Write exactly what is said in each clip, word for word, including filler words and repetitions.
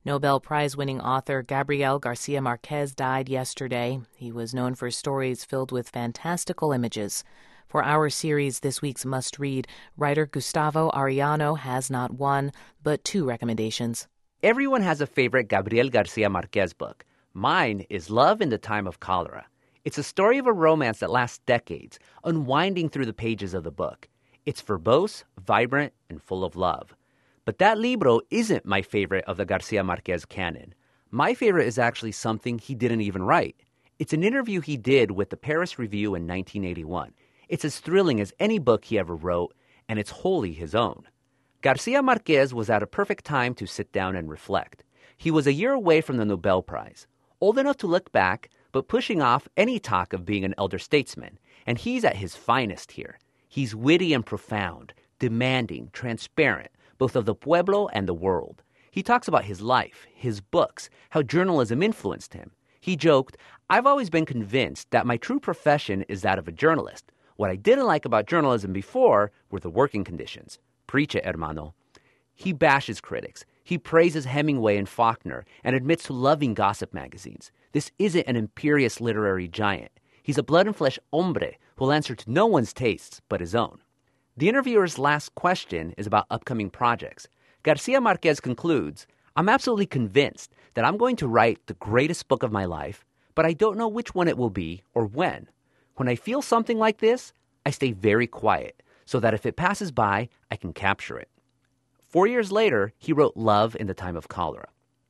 Nobel Prize-winning author Gabriel Garcia Marquez died yesterday. He was known for stories filled with fantastical images. For our series, this week's must-read, writer Gustavo Arellano has not one, but two recommendations. Everyone has a favorite Gabriel Garcia Marquez book. Mine is Love in the Time of Cholera. It's a story of a romance that lasts decades, unwinding through the pages of the book. It's verbose, vibrant, and full of love. But that libro isn't my favorite of the Garcia Marquez canon. My favorite is actually something he didn't even write. It's an interview he did with the Paris Review in nineteen eighty-one. It's as thrilling as any book he ever wrote, and it's wholly his own. Garcia Marquez was at a perfect time to sit down and reflect. He was a year away from the Nobel Prize, old enough to look back, but pushing off any talk of being an elder statesman. And he's at his finest here. He's witty and profound, demanding, transparent, both of the pueblo and the world. He talks about his life, his books, how journalism influenced him. He joked, "I've always been convinced that my true profession is that of a journalist. What I didn't like about journalism before were the working conditions." Preach it, hermano. He bashes critics. He praises Hemingway and Faulkner and admits to loving gossip magazines. This isn't an imperious literary giant. He's a blood-and-flesh hombre who'll answer to no one's tastes but his own. The interviewer's last question is about upcoming projects. Garcia Marquez concludes, "I'm absolutely convinced that I'm going to write the greatest book of my life, but I don't know which one it will be or when. When I feel something like this, I stay very quiet so that if it passes by, I can capture it." Four years later, he wrote Love in the Time of Cholera.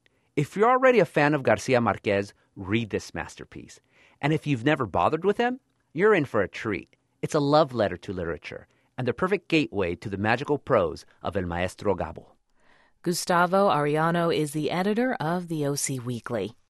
If you're already a fan of Garcia Marquez, read this masterpiece. And if you've never bothered with him, you're in for a treat. It's a love letter to literature and the perfect gateway to the magical prose of El Maestro Gabo. Gustavo Arellano is the editor of the O C Weekly.